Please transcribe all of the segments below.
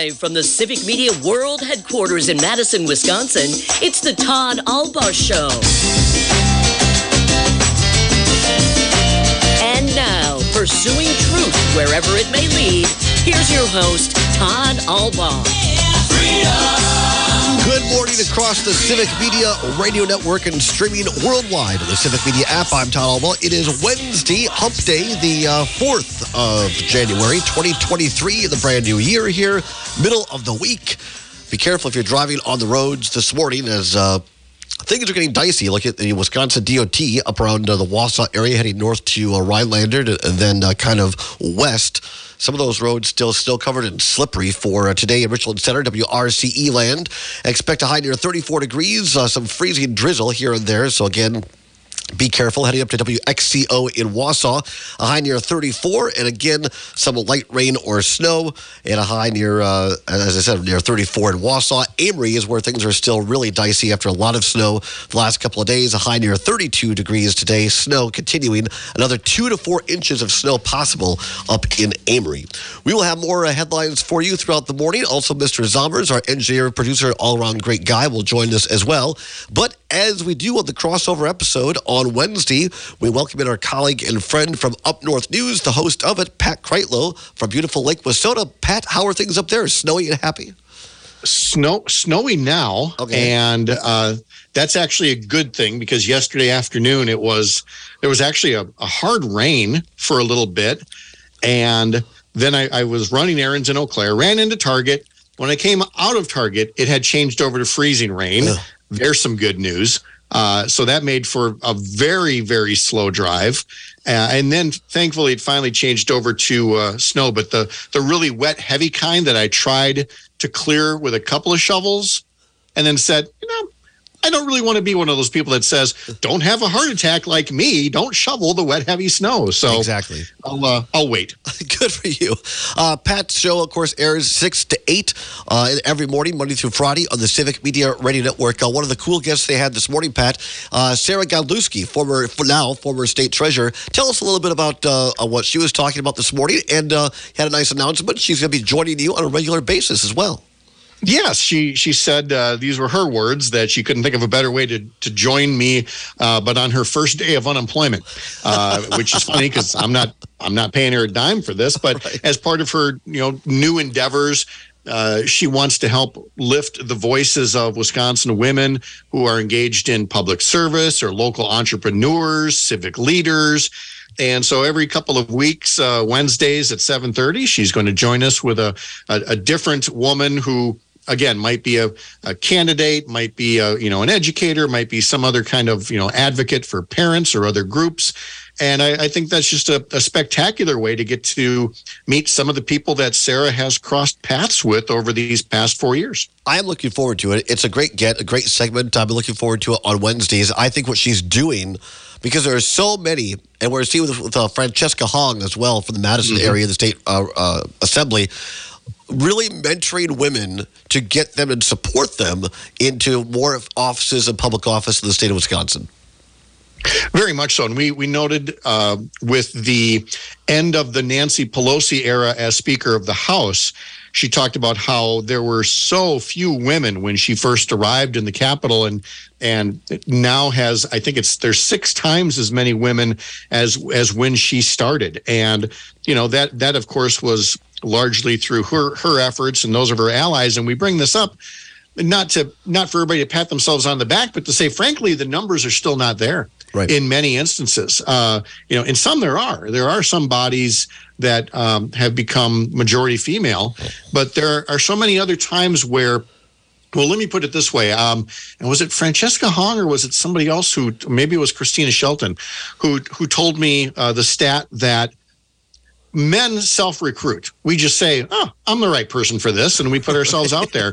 Live from the Civic Media World Headquarters in Madison, Wisconsin, it's the Todd Albaugh Show. And now, pursuing truth wherever it may lead, here's your host, Todd Albaugh. Good morning across the Civic Media Radio Network and streaming worldwide on the Civic Media app. I'm Todd Albaugh. It is Wednesday, Hump Day, the 4th of January, 2023, the brand new year here, middle of the week. Be careful if you're driving on the roads this morning as things are getting dicey. Look at the Wisconsin DOT up around the Wausau area, heading north to Rhinelander and then kind of west. Some of those roads still covered and slippery for today in Richland Center, WRCE land. Expect a high near 34 degrees, some freezing drizzle here and there. So again, be careful heading up to WXCO in Wausau, a high near 34, and again, some light rain or snow, and a high near, as I said, near 34 in Wausau. Amory is where things are still really dicey after a lot of snow the last couple of days, a high near 32 degrees today. Snow continuing, another 2 to 4 inches of snow possible up in Amory. We will have more headlines for you throughout the morning. Also, Mr. Zombers, our engineer, producer, all-around great guy, will join us as well. But as we do on the crossover episode on Wednesday, we welcome in our colleague and friend from Up North News, the host of it, Pat Kreitlow from beautiful Lake Wissota. Pat, how are things up there? Snowy and happy? Snowy now, okay. And that's actually a good thing because yesterday afternoon there was actually a hard rain for a little bit, and then I was running errands in Eau Claire, ran into Target. When I came out of Target, it had changed over to freezing rain. Ugh. There's some good news. So that made for a very, very slow drive. And then thankfully it finally changed over to snow, but the really wet, heavy kind that I tried to clear with a couple of shovels and then said, I don't really want to be one of those people that says, don't have a heart attack like me. Don't shovel the wet, heavy snow. So exactly. I'll wait. Good for you. Pat's show, of course, airs 6 to 8 every morning, Monday through Friday on the Civic Media Radio Network. One of the cool guests they had this morning, Pat, Sarah Godlewski, former state treasurer. Tell us a little bit about what she was talking about this morning, and had a nice announcement. She's going to be joining you on a regular basis as well. Yes, she said these were her words, that she couldn't think of a better way to join me, but on her first day of unemployment, which is funny because I'm not paying her a dime for this, but right. As part of her new endeavors, she wants to help lift the voices of Wisconsin women who are engaged in public service or local entrepreneurs, civic leaders. And so every couple of weeks, Wednesdays at 7:30, she's going to join us with a different woman who, again, might be a candidate, might be an educator, might be some other kind of advocate for parents or other groups. And I think that's just a spectacular way to get to meet some of the people that Sarah has crossed paths with over these past 4 years. I am looking forward to it. It's a great segment. I'm looking forward to it on Wednesdays. I think what she's doing, because there are so many, and we're seeing with Francesca Hong as well from the Madison area, the state assembly, really mentoring women to get them and support them into more offices and public office in the state of Wisconsin. Very much so. And we noted with the end of the Nancy Pelosi era as Speaker of the House, she talked about how there were so few women when she first arrived in the Capitol, and now there's 6 times as many women as when she started. And that of course was largely through her efforts and those of her allies. And we bring this up not for everybody to pat themselves on the back, but to say, frankly, the numbers are still not there. Right. In many instances, in some there are some bodies that have become majority female, but there are so many other times where, well, let me put it this way. And was it Francesca Hong or was it somebody else maybe it was Christina Shelton, who told me the stat that men self-recruit. We just say, oh, I'm the right person for this, and we put ourselves out there.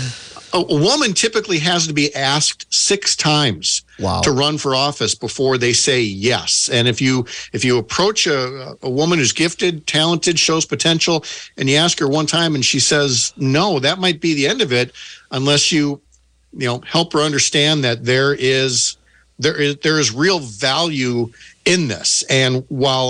A woman typically has to be asked 6 times to run for office before they say yes. And if you approach a woman who's gifted, talented, shows potential, and you ask her one time and she says no, that might be the end of it, unless you help her understand that there is real value in this. And while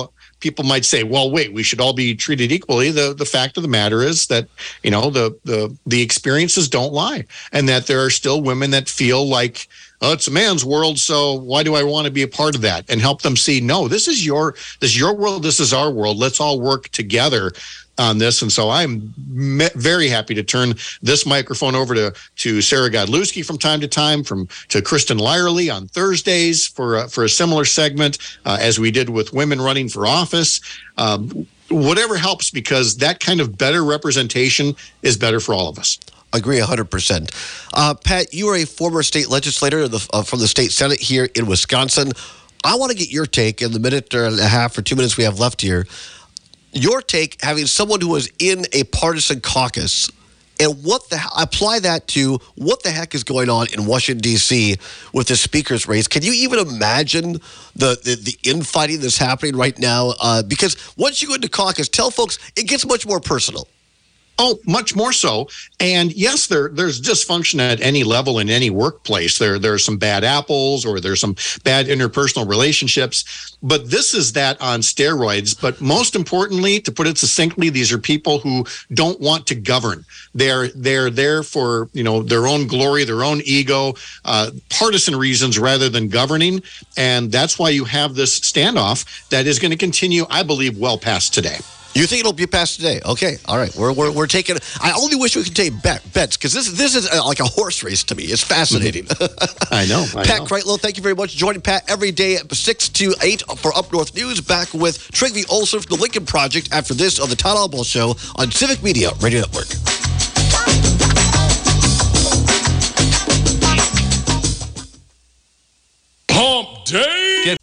people might say, well, wait, we should all be treated equally. The fact of the matter is that, the experiences don't lie, and that there are still women that feel like, oh, it's a man's world, so why do I want to be a part of that? And help them see, no, this is your world, this is our world. Let's all work together on this. And so I'm very happy to turn this microphone over to Sarah Godlewski from time to time, to Kristen Lyerly on Thursdays for a similar segment, as we did with women running for office. Whatever helps, because that kind of better representation is better for all of us. Agree 100%. Pat, you are a former state legislator from the state Senate here in Wisconsin. I want to get your take in the minute and a half or 2 minutes we have left here. Your take, having someone who was in a partisan caucus, and apply that to what the heck is going on in Washington, D.C. with the speaker's race. Can you even imagine the infighting that's happening right now? Because once you go into caucus, tell folks it gets much more personal. Oh, much more so. And yes, there's dysfunction at any level in any workplace. There's some bad apples, or there's some bad interpersonal relationships. But this is that on steroids. But most importantly, to put it succinctly, these are people who don't want to govern. They're there for their own glory, their own ego, partisan reasons rather than governing. And that's why you have this standoff that is going to continue, I believe, well past today. You think it'll be passed today? Okay, all right. We're taking. I only wish we could take bets, because this is like a horse race to me. It's fascinating. I know. Pat Kreitlow, thank you very much for joining Pat every day at 6 to 8 for Up North News. Back with Trygve Olsen from the Lincoln Project after this on the Todd Albaugh Show on Civic Media Radio Network. Hump Day.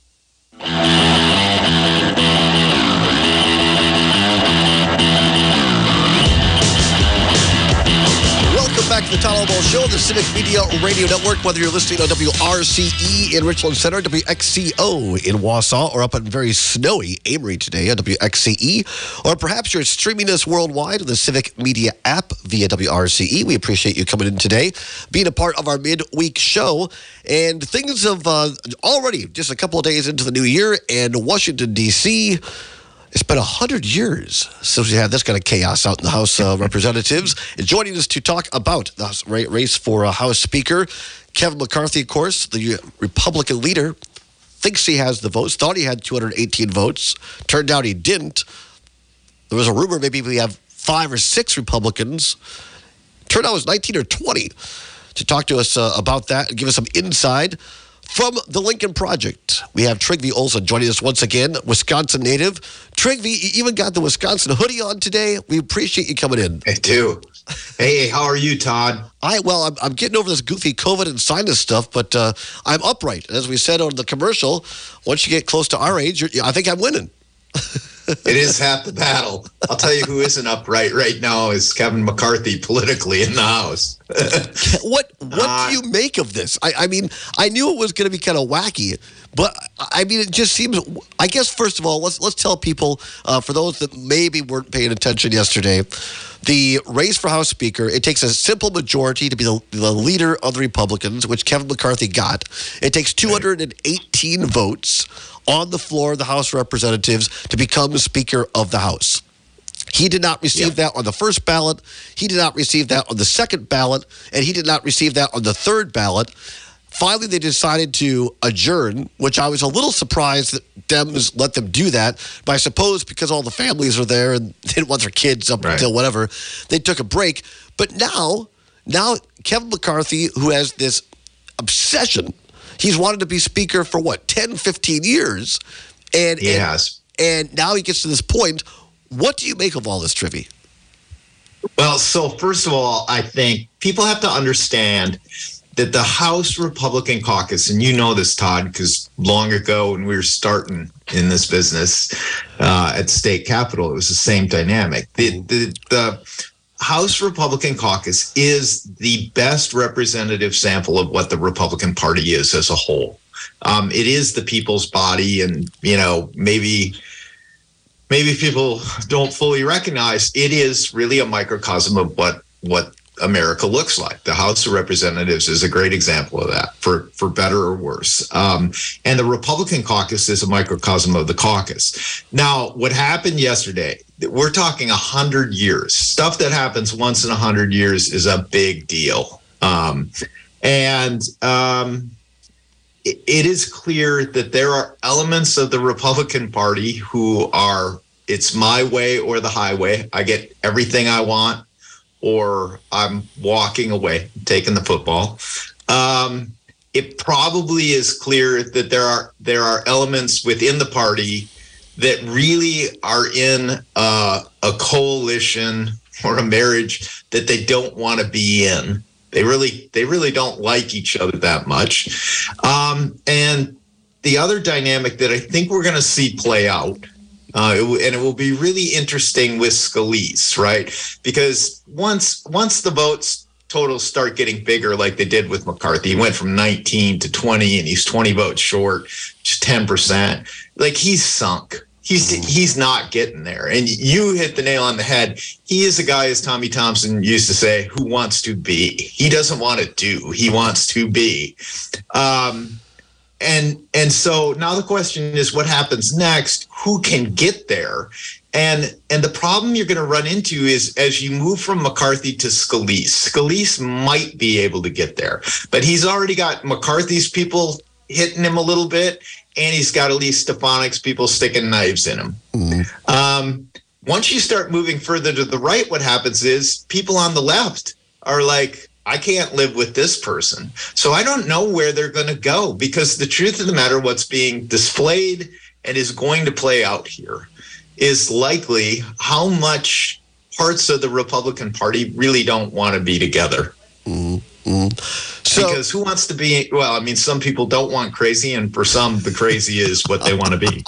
Back to the Todd Albaugh Show, the Civic Media Radio Network, whether you're listening on WRCE in Richland Center, WXCO in Wausau, or up in very snowy Amory today on WXCE, or perhaps you're streaming us worldwide on the Civic Media app via WRCE. We appreciate you coming in today, being a part of our midweek show. And things have already, just a couple of days into the new year, and Washington, D.C., it's been 100 years since we had this kind of chaos out in the House of Representatives. And joining us to talk about the race for House Speaker, Kevin McCarthy, of course, the Republican leader, thinks he has the votes, thought he had 218 votes. Turned out he didn't. There was a rumor maybe we have 5 or 6 Republicans. Turned out it was 19 or 20. To talk to us about that and give us some insight from the Lincoln Project, we have Trygve Olsen joining us once again, Wisconsin native. Trygve, you even got the Wisconsin hoodie on today. We appreciate you coming in. I do. Hey, how are you, Todd? I'm getting over this goofy COVID and sinus stuff, but I'm upright. As we said on the commercial, once you get close to our age, I think I'm winning. It is half the battle. I'll tell you who isn't upright right now is Kevin McCarthy politically in the House. What do you make of this? I mean, I knew it was going to be kind of wacky, but I mean, it just seems, I guess, first of all, let's tell people, for those that maybe weren't paying attention yesterday, the race for House Speaker, it takes a simple majority to be the leader of the Republicans, which Kevin McCarthy got. It takes 218 votes on the floor of the House of Representatives to become the Speaker of the House. He did not receive that on the first ballot. He did not receive that on the second ballot. And he did not receive that on the third ballot. Finally, they decided to adjourn, which I was a little surprised that Dems let them do that. But I suppose because all the families are there and they didn't want their kids up until whatever, they took a break. But now Kevin McCarthy, who has this obsession, he's wanted to be Speaker for 10, 15 years. And now he gets to this point. What do you make of all this, Trivy? Well, so first of all, I think people have to understand that the House Republican caucus, and you know this, Todd, because long ago when we were starting in this business at the state capitol, it was the same dynamic. The House Republican caucus is the best representative sample of what the Republican Party is as a whole. It is the people's body, and maybe people don't fully recognize it is really a microcosm of what America looks like. The House of Representatives is a great example of that, for better or worse. And the Republican caucus is a microcosm of the caucus. Now, what happened yesterday, we're talking 100 years. Stuff that happens once in 100 years is a big deal. It is clear that there are elements of the Republican Party who are, it's my way or the highway. I get everything I want, or I'm walking away, taking the football. It probably is clear that there are elements within the party that really are in a coalition or a marriage that they don't want to be in. They really don't like each other that much. And the other dynamic that I think we're going to see play out, and it will be really interesting with Scalise, right? Because once the votes totals start getting bigger, like they did with McCarthy, he went from 19 to 20, and he's 20 votes short, just 10%. Like, he's sunk. He's not getting there. And you hit the nail on the head. He is a guy, as Tommy Thompson used to say, who wants to be. He doesn't want to do. He wants to be. And so now the question is, what happens next? Who can get there? And the problem you're going to run into is, as you move from McCarthy to Scalise might be able to get there. But he's already got McCarthy's people hitting him a little bit, and he's got Elise Stefanik's people sticking knives in him. Mm-hmm. Once you start moving further to the right, what happens is people on the left are like, I can't live with this person. So I don't know where they're going to go, because the truth of the matter, what's being displayed and is going to play out here is likely how much parts of the Republican Party really don't want to be together. Mm-hmm. So, because who wants to be, well, I mean, some people don't want crazy, and for some, the crazy is what they want to be.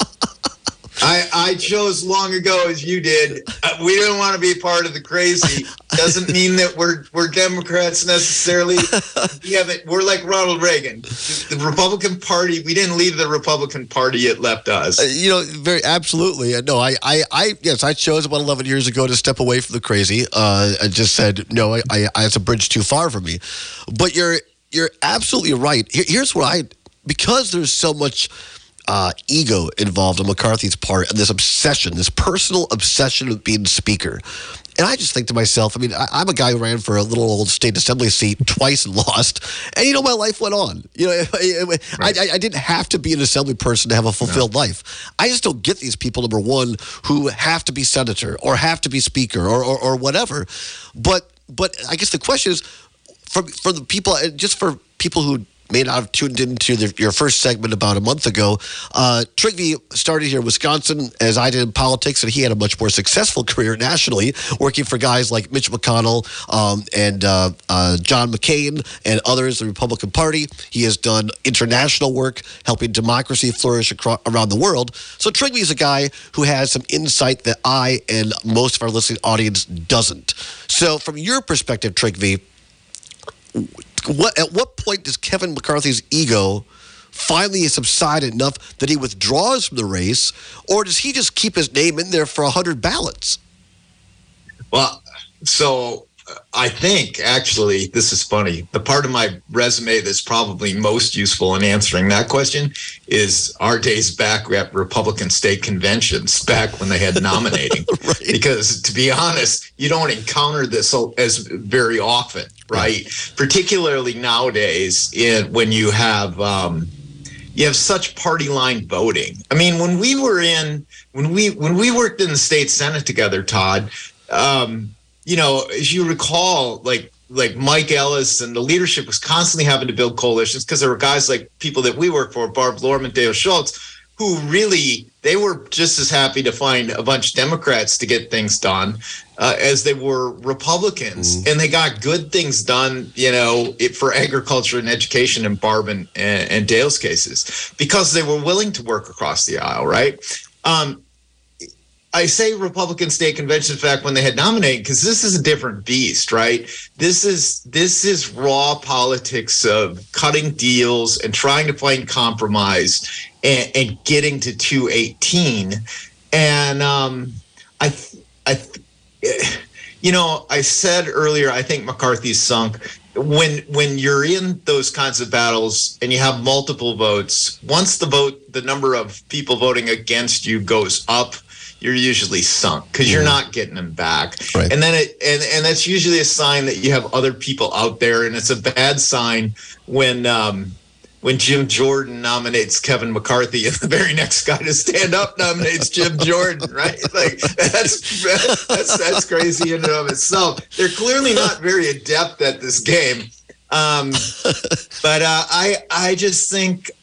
I chose long ago, as you did. We didn't want to be part of the crazy. Doesn't mean that we're Democrats necessarily. We're like Ronald Reagan. The Republican Party, we didn't leave the Republican Party, it left us. Very absolutely. No, I chose about 11 years ago to step away from the crazy. I just said, no, it's a bridge too far for me. But you're absolutely right. Here's what because there's so much ego involved on McCarthy's part, and this personal obsession with being speaker. And I just think to myself, I mean, I'm a guy who ran for a little old state assembly seat twice and lost, and my life went on. Right. I didn't have to be an assembly person to have a fulfilled life. I just don't get these people, number one, who have to be senator or have to be speaker or whatever. But I guess the question is, for the people, just for people who may not have tuned into your first segment about a month ago, Trygve started here in Wisconsin, as I did in politics, and he had a much more successful career nationally, working for guys like Mitch McConnell and John McCain and others in the Republican Party. He has done international work, helping democracy flourish around the world. So Trygve is a guy who has some insight that I and most of our listening audience doesn't. So from your perspective, Trygve, at what point does Kevin McCarthy's ego finally subside enough that he withdraws from the race, or does he just keep his name in there for 100 ballots? Well, so I think, actually, this is funny. The part of my resume that's probably most useful in answering that question is our days back at Republican state conventions, back when they had nominating. Right. Because, to be honest, you don't encounter this as very often, right? Particularly nowadays, when you have such party line voting. I mean, when we worked in the state Senate together, Todd, as you recall, like Mike Ellis and the leadership was constantly having to build coalitions, because there were guys like people that we work for, Barb Lorman, Dale Schultz, who really, they were just as happy to find a bunch of Democrats to get things done as they were Republicans. Mm-hmm. And they got good things done, for agriculture and education in Barb and Dale's cases, because they were willing to work across the aisle, right? I say Republican state convention, in fact, when they had nominated, because this is a different beast, right? This is raw politics of cutting deals and trying to find compromise and getting to 218. And I said earlier, I think McCarthy's sunk. When you're in those kinds of battles and you have multiple votes, once the number of people voting against you goes up, you're usually sunk because you're not getting them back. Right. And then and that's usually a sign that you have other people out there. And it's a bad sign when Jim Jordan nominates Kevin McCarthy and the very next guy to stand up nominates Jim Jordan, right? Like that's crazy in and of itself. They're clearly not very adept at this game. But I just think,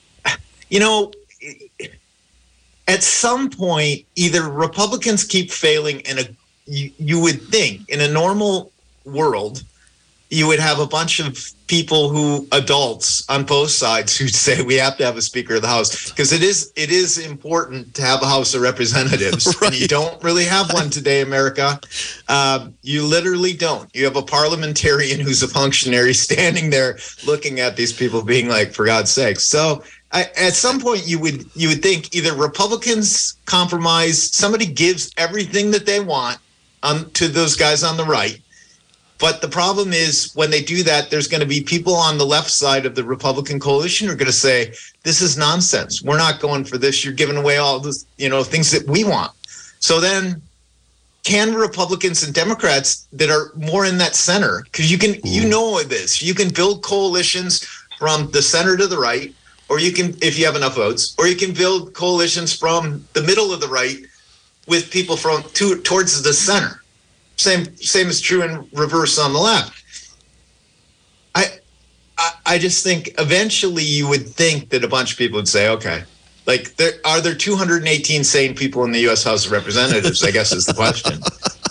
at some point, either Republicans keep failing, and you would think in a normal world, you would have a bunch of people adults on both sides who say we have to have a Speaker of the House, because it is important to have a House of Representatives. Right. And you don't really have one today, America. You literally don't. You have a parliamentarian who's a functionary standing there looking at these people being like, for God's sake. So at some point you would think either Republicans compromise, somebody gives everything that they want to those guys on the right. But the problem is when they do that, there's going to be people on the left side of the Republican coalition who are going to say, this is nonsense. We're not going for this. You're giving away all this, things that we want. So then can Republicans and Democrats that are more in that center, because you can build coalitions from the center to the right, or you can, if you have enough votes, or you can build coalitions from the middle of the right with people towards the center. Same is true in reverse on the left. I just think eventually you would think that a bunch of people would say, okay, like are there 218 sane people in the U.S. House of Representatives, I guess is the question.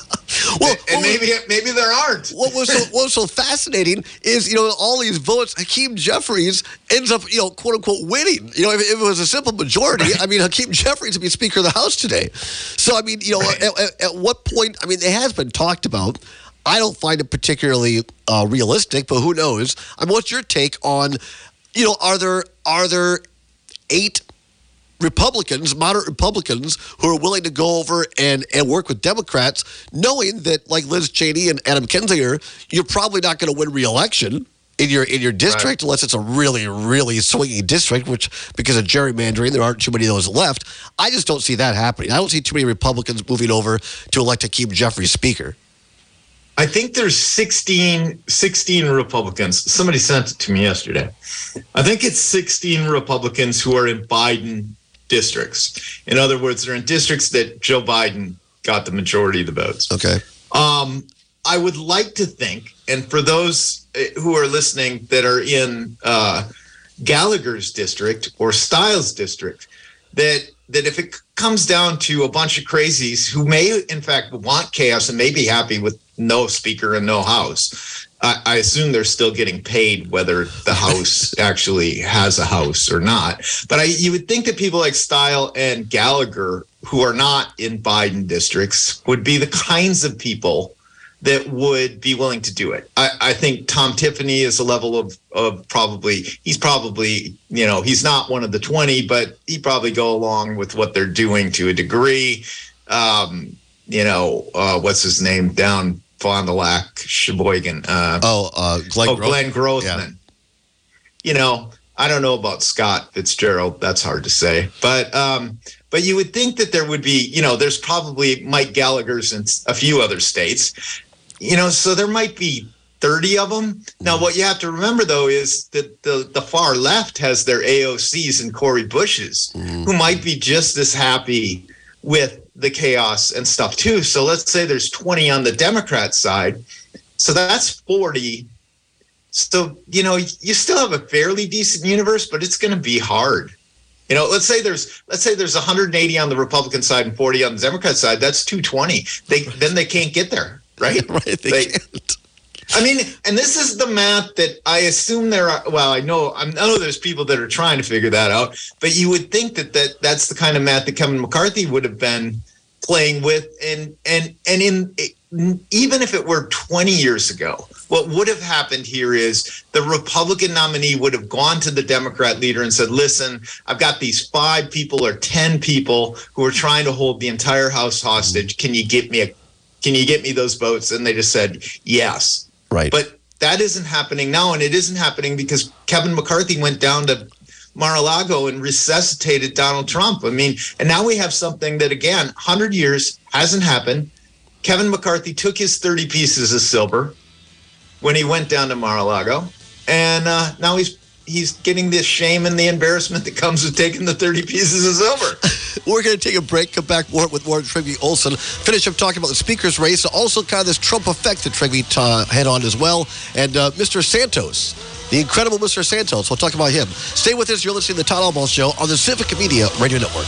Maybe there aren't. What was so fascinating is, all these votes, Hakeem Jeffries ends up, quote unquote, winning. If it was a simple majority, Hakeem Jeffries would be Speaker of the House today. So, at what point, it has been talked about. I don't find it particularly realistic, but who knows? What's your take on, are there 8 Republicans, moderate Republicans, who are willing to go over and work with Democrats, knowing that, like Liz Cheney and Adam Kinzinger, you're probably not going to win re-election in your district, right, unless it's a really, really swingy district, which, because of gerrymandering, there aren't too many of those left. I just don't see that happening. I don't see too many Republicans moving over to elect Hakeem Jeffries Speaker. I think there's 16 Republicans. Somebody sent it to me yesterday. I think it's 16 Republicans who are in Biden districts. In other words, they're in districts that Joe Biden got the majority of the votes. Okay. I would like to think, and for those who are listening that are in Gallagher's district or Stiles' district, that if it comes down to a bunch of crazies who may, in fact, want chaos and may be happy with no speaker and no house, I assume they're still getting paid whether the House actually has a house or not. But you would think that people like Stile and Gallagher, who are not in Biden districts, would be the kinds of people that would be willing to do it. I think Tom Tiffany is a level of probably, he's not one of the 20, but he'd probably go along with what they're doing to a degree. What's his name down Fond du Lac, Sheboygan. Glenn Grothman. Yeah. I don't know about Scott Fitzgerald. That's hard to say. But you would think that there would be, there's probably Mike Gallagher's in a few other states, so there might be 30 of them. Now, what you have to remember, though, is that the far left has their AOCs and Cori Bushes, who might be just as happy with the chaos and stuff too. So let's say there's 20 on the Democrat side. So that's 40. So, you still have a fairly decent universe, but it's going to be hard. Let's say there's 180 on the Republican side and 40 on the Democrat side. That's 220. Then they can't get there, right? Right. They can't. And this is the math that I assume there are. Well, I know there's people that are trying to figure that out, but you would think that's the kind of math that Kevin McCarthy would have been playing with, and even if it were 20 years ago, what would have happened here is the Republican nominee would have gone to the Democrat leader and said, listen, I've got these 5 people or 10 people who are trying to hold the entire House hostage. Can you get me can you get me those votes? And they just said yes. Right. But that isn't happening now, and it isn't happening because Kevin McCarthy went down to Mar-a-Lago and resuscitated Donald Trump. I mean, and now we have something that, again, 100 years hasn't happened. Kevin McCarthy took his 30 pieces of silver when he went down to Mar-a-Lago, and now he's getting the shame and the embarrassment that comes with taking the 30 pieces of silver. We're going to take a break, come back with more Trygve Olsen, finish up talking about the speaker's race, also kind of this Trump effect that Trygve had on as well, and Mr. Santos, the incredible Mr. Santos. We'll talk about him. Stay with us. You're listening to the Todd Albaugh Show on the Civic Media Radio Network.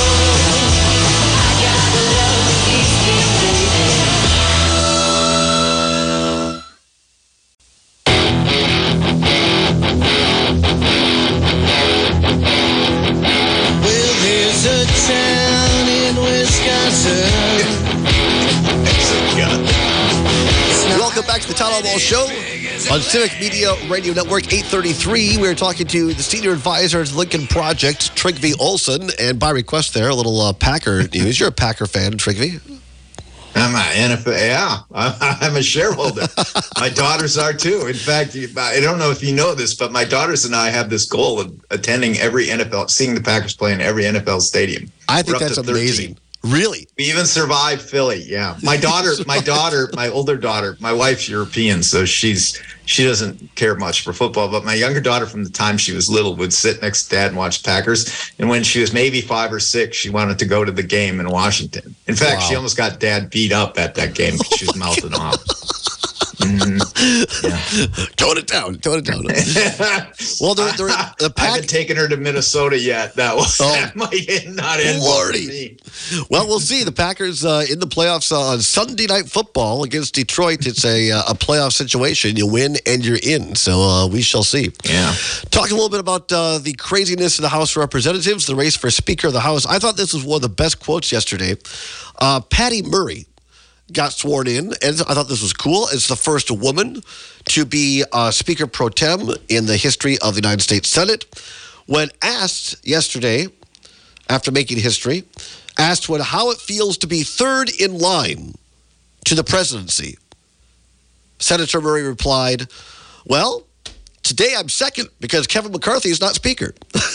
Welcome back to the Todd Albaugh Show on Civic Media Radio Network 833. We're talking to the senior advisor to the Lincoln Project, Trygve Olsen, and by request there, a little Packer news. You're a Packer fan, Trygve. I'm an NFL. Yeah, I'm a shareholder. My daughters are too. In fact, I don't know if you know this, but my daughters and I have this goal of attending every NFL, seeing the Packers play in every NFL stadium. I think that's amazing. Really? We even survived Philly. Yeah. My older daughter, my wife's European, so she doesn't care much for football. But my younger daughter, from the time she was little, would sit next to Dad and watch Packers. And when she was maybe 5 or 6, she wanted to go to the game in Washington. In fact, She almost got Dad beat up at that game because she was mouthing off. Mm-hmm. Yeah. Tone it down. Well, the I haven't taken her to Minnesota yet. That might not end well for me. Well, we'll see. The Packers in the playoffs on Sunday Night Football against Detroit. It's a playoff situation. You win and you're in. So we shall see. Yeah. Talking a little bit about the craziness in the House of Representatives, the race for Speaker of the House. I thought this was one of the best quotes yesterday. Patty Murray got sworn in, and I thought this was cool. It's the first woman to be Speaker pro tem in the history of the United States Senate. When asked yesterday, after making history, how it feels to be third in line to the presidency, Senator Murray replied, "Well, today I'm second because Kevin McCarthy is not Speaker."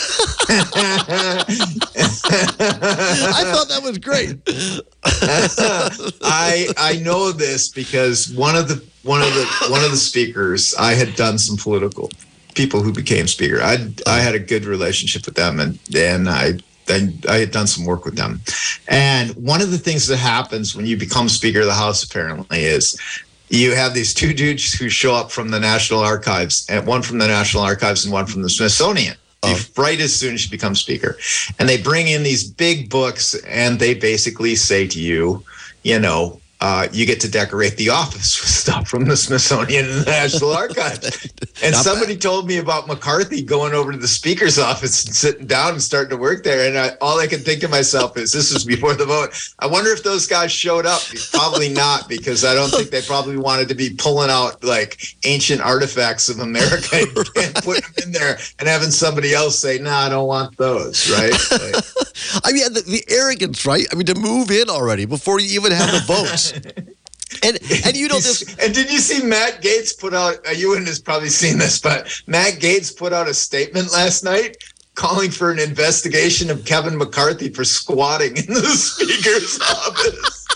I thought that was great. I know this because one of the speakers, I had done some political people who became Speaker. I had a good relationship with them, and I had done some work with them. And one of the things that happens when you become Speaker of the House, apparently, is you have these two dudes who show up from the National Archives, and one from the National Archives and one from the Smithsonian, right as soon as you become Speaker. And they bring in these big books, and they basically say to you, you get to decorate the office with stuff from the Smithsonian and the National Archives. And somebody told me about McCarthy going over to the Speaker's office and sitting down and starting to work there. And all I could think to myself is, this was before the vote, I wonder if those guys showed up. Probably not, because I don't think they probably wanted to be pulling out like ancient artifacts of America and putting them in there and having somebody else say, "No, I don't want those," right? I mean, the arrogance, right? I mean, to move in already before you even have the votes. And you know this. And did you see Matt Gaetz put out? You wouldn't have probably seen this, but Matt Gaetz put out a statement last night calling for an investigation of Kevin McCarthy for squatting in the Speaker's office.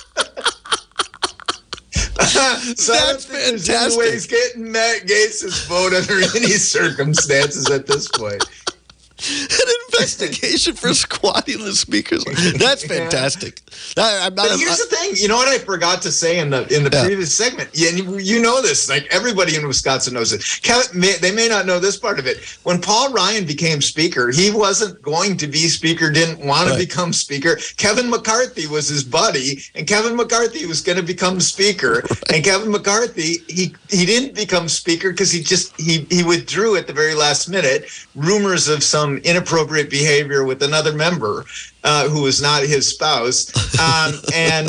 So that's fantastic. No way he's getting Matt Gaetz's vote under any circumstances at this point. An investigation for squatting the Speaker's. That's fantastic. But here's the thing. You know what I forgot to say in the previous segment? You know this. Like, everybody in Wisconsin knows it. They may not know this part of it. When Paul Ryan became Speaker, he wasn't going to be Speaker, didn't want to become Speaker. Kevin McCarthy was his buddy, and Kevin McCarthy was going to become Speaker. Right. And Kevin McCarthy, he didn't become Speaker because he withdrew at the very last minute. Rumors of some inappropriate behavior with another member who was not his spouse, and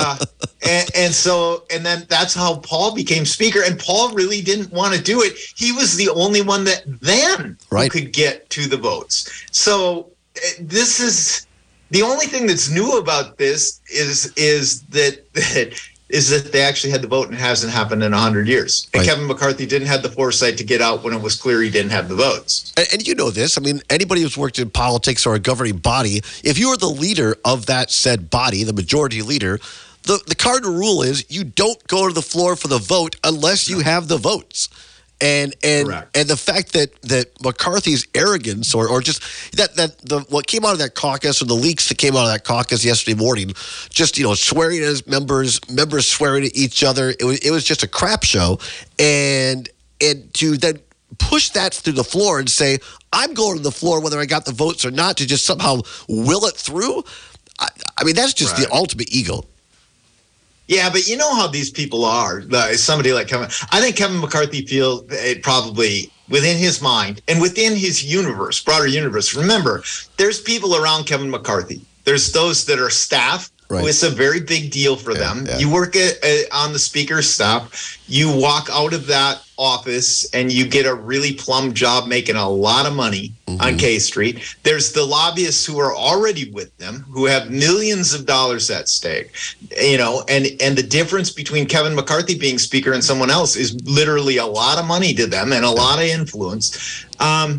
then that's how Paul became Speaker. And Paul really didn't want to do it. He was the only one that then who could get to the votes. So this is the only thing that's new about this is that is that they actually had the vote, and it hasn't happened in 100 years. And Right. Kevin McCarthy didn't have the foresight to get out when it was clear he didn't have the votes. And you know this. I mean, anybody who's worked in politics or a governing body, if you are the leader of that said body, the majority leader, the cardinal rule is you don't go to the floor for the vote unless you have the votes. And Correct. the fact that McCarthy's arrogance or just what came out of that caucus or the leaks that came out of that caucus yesterday morning, just swearing at his members swearing at each other, it was just a crap show, and to then push that through the floor and say I'm going to the floor whether I got the votes or not, to just somehow will it through. I mean, that's just the ultimate ego. Yeah, but you know how these people are. Somebody like Kevin, I think Kevin McCarthy feels probably within his mind and within his universe, broader universe. Remember, there's people around Kevin McCarthy. There's those that are staff. Right. It's a very big deal for them. Yeah. You work on the speaker's staff. You walk out of that office and you get a really plum job making a lot of money on K Street. There's the lobbyists who are already with them, who have millions of dollars at stake. And the difference between Kevin McCarthy being speaker and someone else is literally a lot of money to them and a lot of influence. I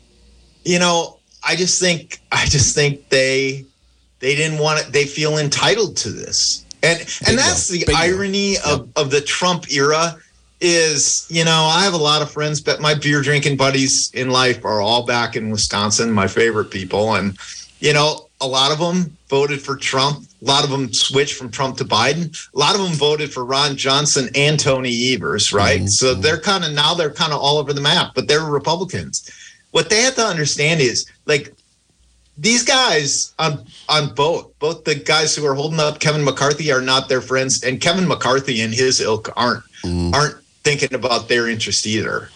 just think they didn't want it. They feel entitled to this. And that's the irony of the Trump era is, I have a lot of friends, but my beer drinking buddies in life are all back in Wisconsin, my favorite people. And, a lot of them voted for Trump. A lot of them switched from Trump to Biden. A lot of them voted for Ron Johnson and Tony Evers, right? Mm-hmm. So they're kind of all over the map, but they're Republicans. What they have to understand is, these guys on both the guys who are holding up Kevin McCarthy are not their friends, and Kevin McCarthy and his ilk aren't thinking about their interest either.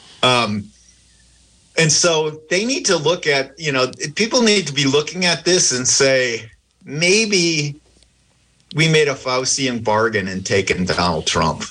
And so they need to look at, people need to be looking at this and say, maybe we made a Faustian bargain in taking Donald Trump.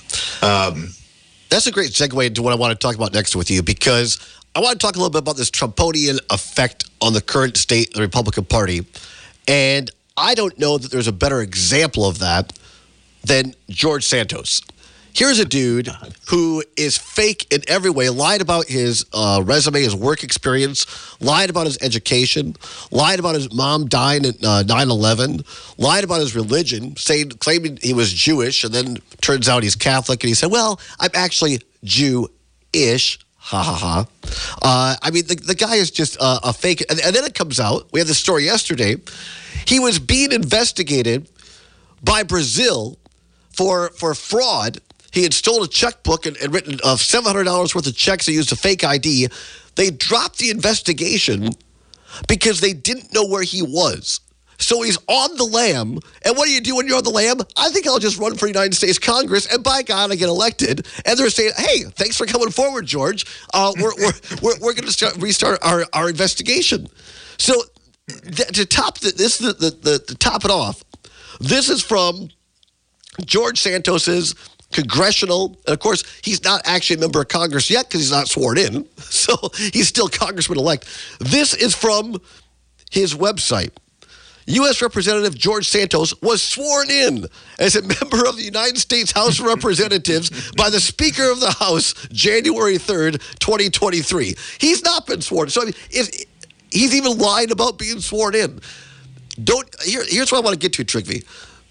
That's a great segue into what I want to talk about next with you, because I want to talk a little bit about this Trumponian effect on the current state of the Republican Party. And I don't know that there's a better example of that than George Santos. Here's a dude who is fake in every way, lied about his resume, his work experience, lied about his education, lied about his mom dying at 9/11, lied about his religion, claiming he was Jewish, and then turns out he's Catholic, and he said, well, I'm actually Jew-ish. Ha ha ha. I mean, the guy is just a fake. And then it comes out, we had this story yesterday, he was being investigated by Brazil for fraud. He had stolen a checkbook and written $700 worth of checks. He used a fake ID. They dropped the investigation because they didn't know where he was. So he's on the lam. And what do you do when you're on the lam? I think I'll just run for United States Congress, and by God, I get elected. And they're saying, hey, thanks for coming forward, George. We're going to restart our investigation. So to top to top it off, this is from George Santos's congressional, and of course, he's not actually a member of Congress yet because he's not sworn in. So he's still Congressman-elect. This is from his website. U.S. Representative George Santos was sworn in as a member of the United States House of Representatives by the Speaker of the House, January 3rd, 2023. He's not been sworn. So I mean, he's even lied about being sworn in. Here's what I want to get to, Trygve.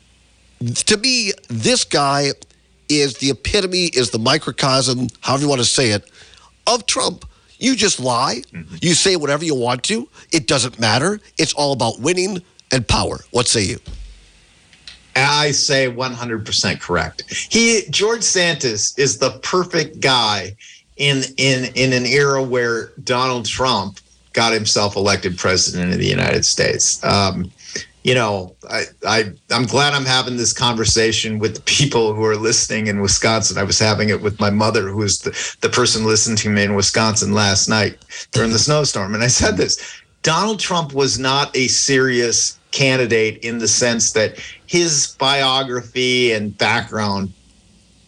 To me, this guy is the epitome, is the microcosm, however you want to say it, of Trump. You just lie. Mm-hmm. You say whatever you want to. It doesn't matter. It's all about winning and power. What say you? I say 100% correct. George Santos is the perfect guy in an era where Donald Trump got himself elected president of the United States. I'm glad I'm having this conversation with the people who are listening in Wisconsin. I was having it with my mother, who was the person listening to me in Wisconsin last night during the snowstorm. And I said this, Donald Trump was not a serious candidate in the sense that his biography and background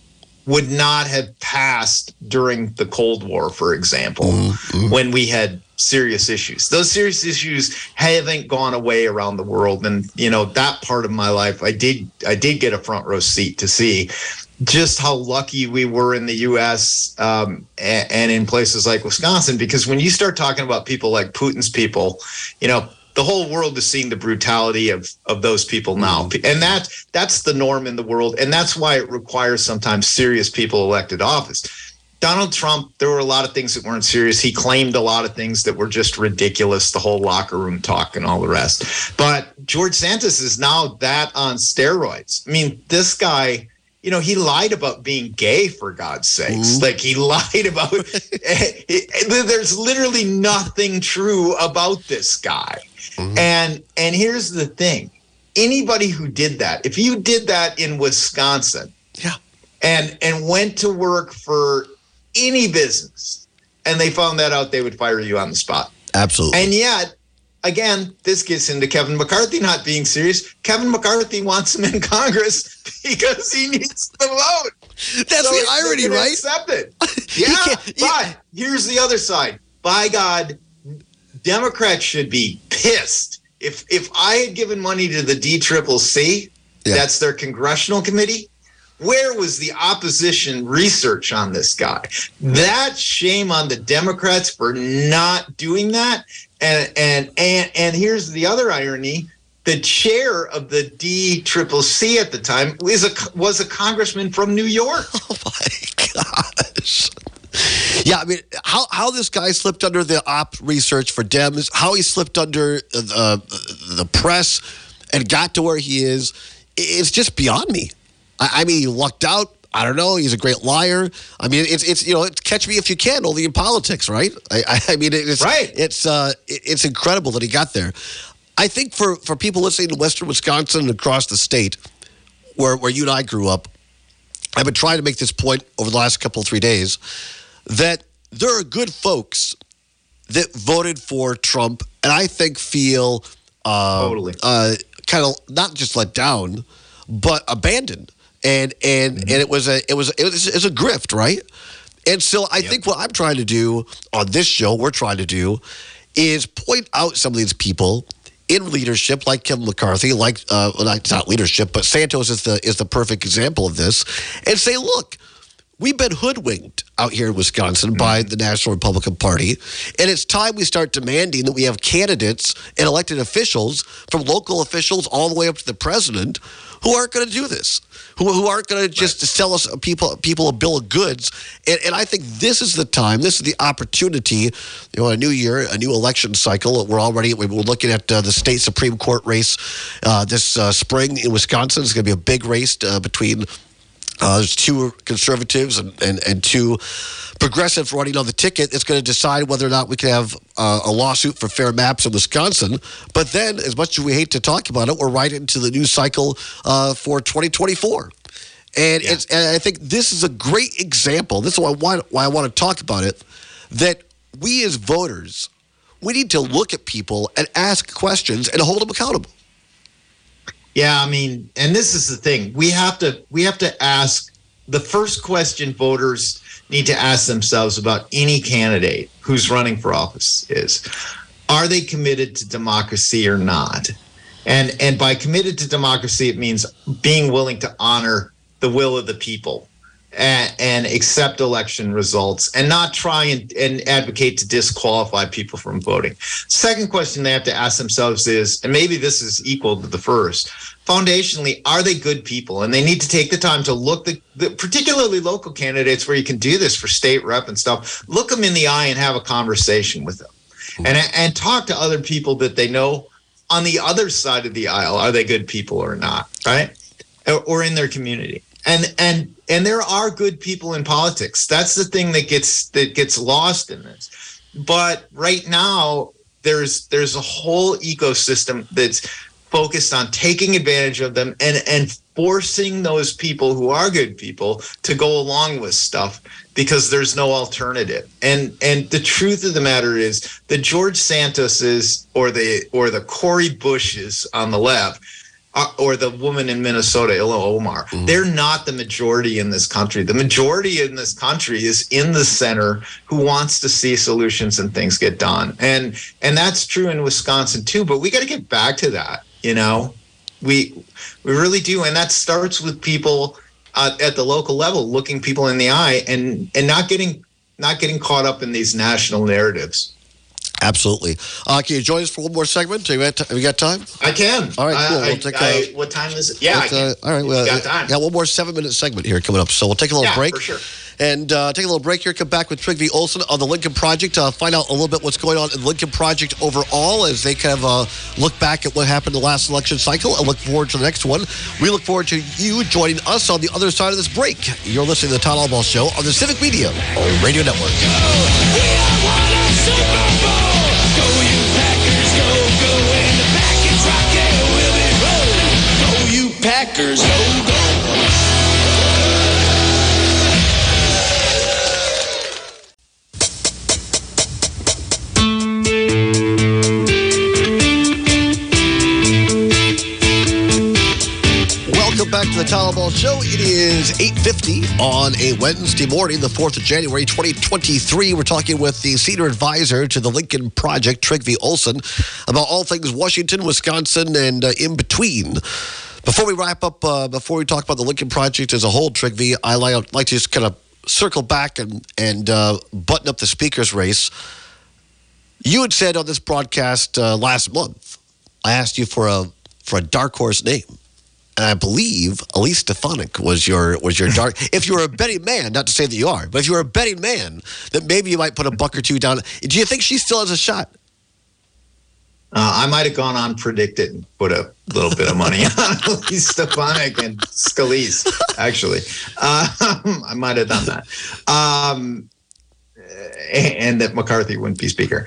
would not have passed during the Cold War, for example, when we had serious issues. Those serious issues haven't gone away around the world. And, that part of my life, I did get a front row seat to see just how lucky we were in the U.S. And in places like Wisconsin, because when you start talking about people like Putin's people, the whole world is seeing the brutality of those people now. And that's the norm in the world. And that's why it requires sometimes serious people elected office. Donald Trump, there were a lot of things that weren't serious. He claimed a lot of things that were just ridiculous, the whole locker room talk and all the rest. But George Santos is now that on steroids. I mean, this guy, he lied about being gay, for God's sakes. Ooh. Like, he lied about there's literally nothing true about this guy. Mm-hmm. And here's the thing. Anybody who did that, if you did that in Wisconsin, and went to work for any business and they found that out, they would fire you on the spot. Absolutely. And yet, again, this gets into Kevin McCarthy not being serious. Kevin McCarthy wants him in Congress because he needs the vote. That's the irony, right? Accept it. Yeah, but here's the other side. By God, Democrats should be pissed. If I had given money to the DCCC, that's their congressional committee, where was the opposition research on this guy? That shame on the Democrats for not doing that. And here's the other irony. The chair of the DCCC at the time was a congressman from New York. Oh, my gosh. Yeah, I mean, how this guy slipped under the op research for Dems, how he slipped under the press and got to where he is just beyond me. I mean, he lucked out. I don't know. He's a great liar. I mean, it's catch me if you can, only in politics, right? I mean, it's right. It's incredible that he got there. I think for people listening to Western Wisconsin and across the state, where you and I grew up, I've been trying to make this point over the last 3 days that there are good folks that voted for Trump, and I think feel totally kind of not just let down, but abandoned. And it was a grift, right? And so I think what I'm trying to do on this show, we're trying to do, is point out some of these people in leadership, like Kevin McCarthy, not leadership, but Santos is the perfect example of this, and say, look, we've been hoodwinked out here in Wisconsin by the National Republican Party, and it's time we start demanding that we have candidates and elected officials, from local officials all the way up to the president, who aren't going to do this, who aren't going to just sell us people a bill of goods. And I think this is the time, this is the opportunity, a new year, a new election cycle. We're looking at the state Supreme Court race this spring in Wisconsin. It's going to be a big race between there's two conservatives and two progressives running on the ticket. It's going to decide whether or not we can have a lawsuit for fair maps in Wisconsin. But then, as much as we hate to talk about it, we're right into the new cycle for 2024. And I think this is a great example. This is why I want to talk about it, that we as voters, we need to look at people and ask questions and hold them accountable. Yeah, I mean, and this is the thing. We have to ask the first question voters need to ask themselves about any candidate who's running for office is, are they committed to democracy or not? And by committed to democracy, it means being willing to honor the will of the people and accept election results and not try and advocate to disqualify people from voting. Second question they have to ask themselves is, and maybe this is equal to the first, foundationally, are they good people? And they need to take the time to look, particularly local candidates where you can do this for state rep and stuff, look them in the eye and have a conversation with them and talk to other people that they know on the other side of the aisle. Are they good people or not, right? Or in their community. And there are good people in politics. That's the thing that gets lost in this. But right now, there's a whole ecosystem that's focused on taking advantage of them and forcing those people who are good people to go along with stuff because there's no alternative. And the truth of the matter is the George Santoses or the Cori Bushes on the left, or the woman in Minnesota, Ilhan Omar. They're not the majority in this country. The majority in this country is in the center who wants to see solutions and things get done. And that's true in Wisconsin too, but we got to get back to that. We really do. And that starts with people at the local level, looking people in the eye and not getting caught up in these national narratives. Absolutely. Can you join us for one more segment? Have you got time? I can. All right, cool. We'll take what time is it? Yeah, I can. All right. Well, got time. Yeah, one more 7-minute segment here coming up. So we'll take a little break. For sure. And take a little break here. Come back with Trygve Olsen on the Lincoln Project. Find out a little bit what's going on in the Lincoln Project overall as they kind of look back at what happened in the last election cycle and look forward to the next one. We look forward to you joining us on the other side of this break. You're listening to the Todd Albaugh Show on the Civic Media Radio Network. We have won a Super Bowl. Go you Packers, go, go. And the Packers rocket will be rolling. Go you Packers, go, go. Welcome back to the Todd Albaugh Show. It is 8:50 on a Wednesday morning, the 4th of January, 2023. We're talking with the senior advisor to the Lincoln Project, Trygve Olsen, about all things Washington, Wisconsin, and in between. Before we wrap up, before we talk about the Lincoln Project as a whole, Trygve, I like to just kind of circle back and button up the speaker's race. You had said on this broadcast last month, I asked you for a dark horse name. And I believe Elise Stefanik was your dark. If you were a betting man, not to say that you are, but if you were a betting man, that maybe you might put a buck or two down. Do you think she still has a shot? I might have gone on predicted and put a little bit of money on Elise Stefanik and Scalise, actually. I might have done that. And that McCarthy wouldn't be speaker.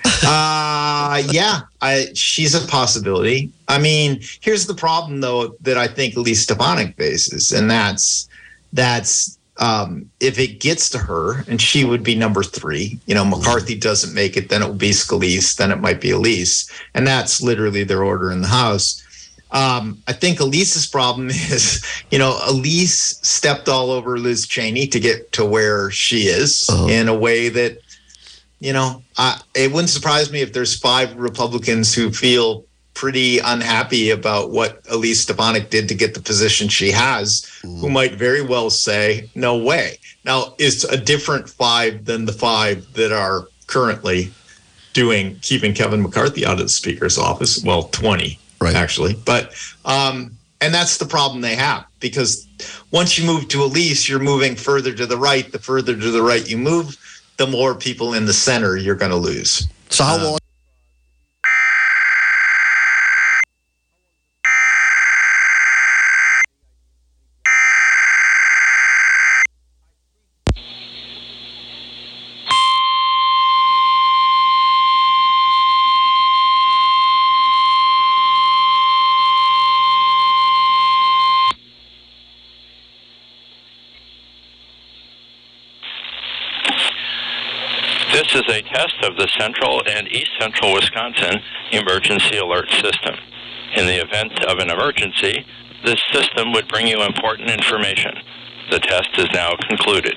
She's a possibility. I mean, here's the problem, though, that I think Elise Stefanik faces, and that's if it gets to her, and she would be number 3. McCarthy doesn't make it, then it will be Scalise, then it might be Elise, and that's literally their order in the House. I think Elise's problem is, Elise stepped all over Liz Cheney to get to where she is in a way that, it wouldn't surprise me if there's 5 Republicans who feel pretty unhappy about what Elise Stefanik did to get the position she has, who might very well say, no way. Now, it's a different 5 than the 5 that are currently keeping Kevin McCarthy out of the Speaker's office. Well, 20. Right. Actually. But, and that's the problem they have, because once you move to Elise, you're moving further to the right. The further to the right you move, the more people in the center you're going to lose. So how long? This is a test of the central and east central Wisconsin emergency alert system. In the event of an emergency, this system would bring you important information. The test is now concluded.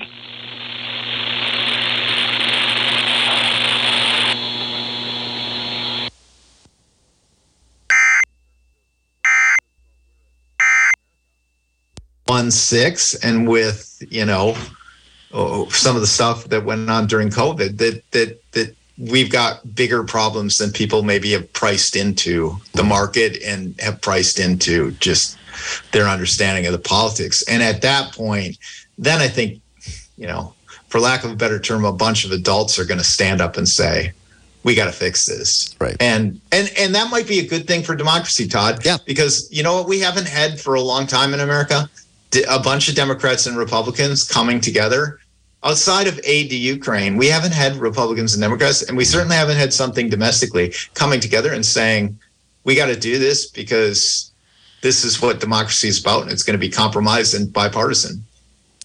And with, some of the stuff that went on during COVID, that we've got bigger problems than people maybe have priced into the market and have priced into just their understanding of the politics. And at that point, then I think, for lack of a better term, a bunch of adults are going to stand up and say, we got to fix this. Right. And that might be a good thing for democracy, Todd. Yeah. Because you know what we haven't had for a long time in America? A bunch of Democrats and Republicans coming together. Outside of aid to Ukraine, we haven't had Republicans and Democrats, and we certainly haven't had something domestically coming together and saying, we got to do this because this is what democracy is about, and it's going to be compromised and bipartisan.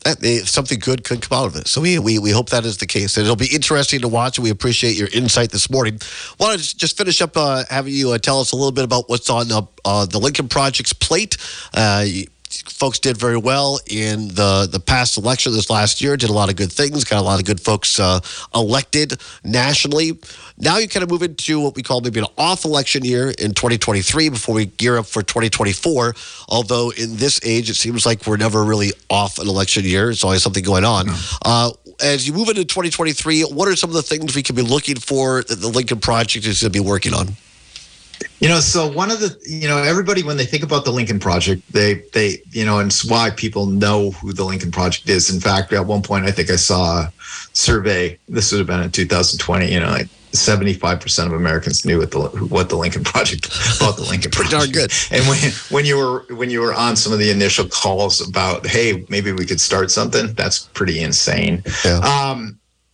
something good could come out of it. So we hope that is the case. And it'll be interesting to watch, and we appreciate your insight this morning. Want to just finish up having you tell us a little bit about what's on the Lincoln Project's plate. Folks did very well in the past election this last year, did a lot of good things, got a lot of good folks elected nationally. Now you kind of move into what we call maybe an off-election year in 2023 before we gear up for 2024, although in this age it seems like we're never really off an election year. It's always something going on. As you move into 2023, what are some of the things we can be looking for that the Lincoln Project is going to be working on? So one of the, everybody, when they think about the Lincoln Project, they and it's why people know who the Lincoln Project is. In fact, at one point, I think I saw a survey, this would have been in 2020, like 75% of Americans knew what the Lincoln Project, about the Lincoln Project. Pretty darn good. And when you were on some of the initial calls about, hey, maybe we could start something, that's pretty insane. Yeah.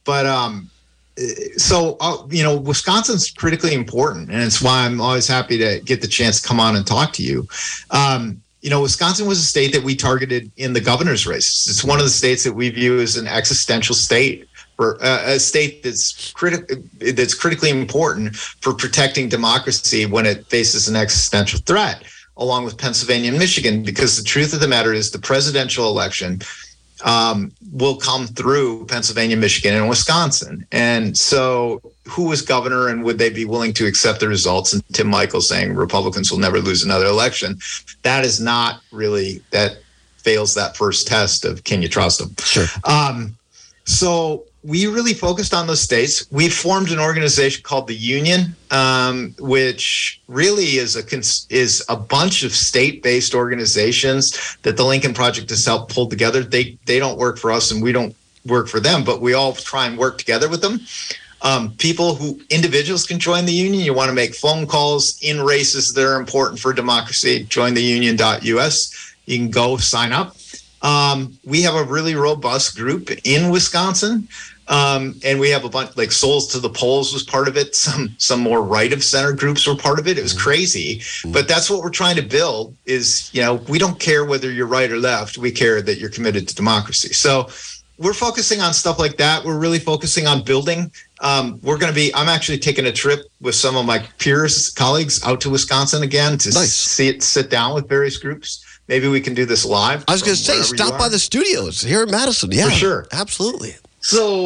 So, Wisconsin's critically important, and it's why I'm always happy to get the chance to come on and talk to you. Wisconsin was a state that we targeted in the governor's race. It's one of the states that we view as an existential state, for a state that's critically important for protecting democracy when it faces an existential threat, along with Pennsylvania and Michigan, because the truth of the matter is the presidential election will come through Pennsylvania, Michigan, and Wisconsin. And so who was governor, and would they be willing to accept the results? And Tim Michael saying Republicans will never lose another election. That is not really, that fails that first test of can you trust them? Sure. So we really focused on those states. We formed an organization called the Union, which really is a bunch of state-based organizations that the Lincoln Project has helped pull together. They don't work for us, and we don't work for them, but we all try and work together with them. Individuals can join the Union. You want to make phone calls in races that are important for democracy, join the union.us. You can go sign up. We have a really robust group in Wisconsin. And we have a bunch, like Souls to the Polls was part of it. Some more right of center groups were part of it. It was crazy, but that's what we're trying to build is, we don't care whether you're right or left. We care that you're committed to democracy. So we're focusing on stuff like that. We're really focusing on building. I'm actually taking a trip with some of my colleagues out to Wisconsin again to sit down with various groups. Maybe we can do this live. I was going to say, stop by the studios here in Madison. Yeah, for sure. Absolutely. So,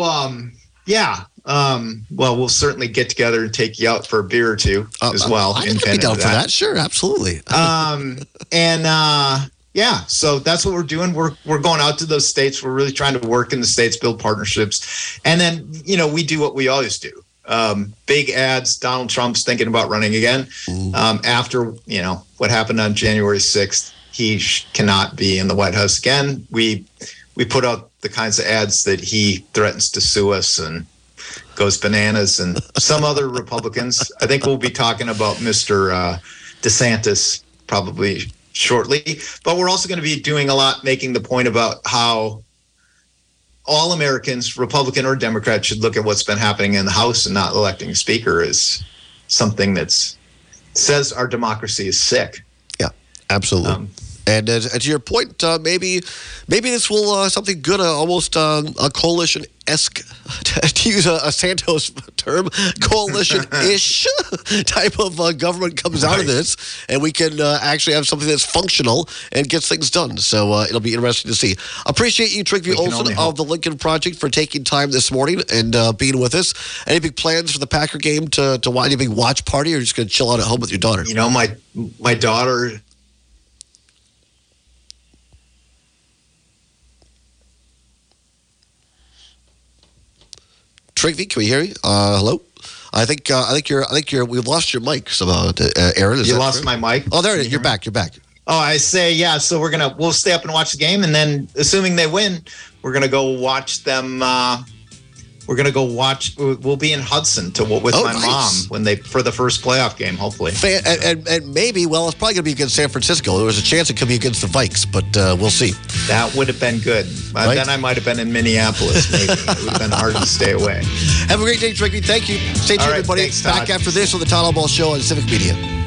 we'll certainly get together and take you out for a beer or two as well. I'd be down for that. Sure, absolutely. So that's what we're doing. We're going out to those states. We're really trying to work in the states, build partnerships. And then, we do what we always do. Big ads. Donald Trump's thinking about running again. After, what happened on January 6th, he cannot be in the White House again. We put out the kinds of ads that he threatens to sue us and goes bananas, and some other Republicans. I think we'll be talking about Mr. DeSantis probably shortly, but we're also going to be doing a lot, making the point about how all Americans, Republican or Democrat, should look at what's been happening in the House and not electing a speaker as something that says our democracy is sick. Yeah, absolutely. And to your point, maybe this will something good, almost a coalition-esque, to use a Santos term, coalition-ish type of government comes out of this, and we can actually have something that's functional and gets things done. So it'll be interesting to see. Appreciate you, Trygve Olsen of the Lincoln Project, for taking time this morning and being with us. Any big plans for the Packer game to watch? Any big watch party, or just going to chill out at home with your daughter? My daughter. Trygve, can we hear you? Hello. I think we've lost your mic somehow. Aaron, is you that lost true? my mic? Oh, there it is. You're back. Oh, I say, yeah. So we'll stay up and watch the game, and then assuming they win, we're gonna go watch them. We'll be in Hudson with my mom for the first playoff game, hopefully. And maybe, it's probably going to be against San Francisco. There was a chance it could be against the Vikes, but we'll see. That would have been good. Right? Then I might have been in Minneapolis, maybe. It would have been hard to stay away. Have a great day, Trygve. Thank you. Stay tuned, everybody. Thanks, back after this on the Todd Albaugh Show on Civic Media.